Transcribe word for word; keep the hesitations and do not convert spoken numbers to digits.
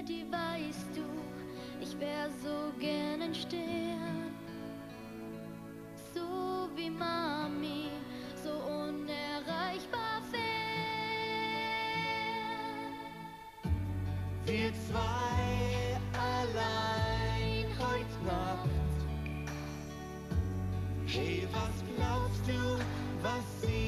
Daddy, weißt du, ich wär so gern ein Stern. So wie Mami, so unerreichbar fern. Wir zwei allein heut Nacht. Hey, was glaubst du, was sie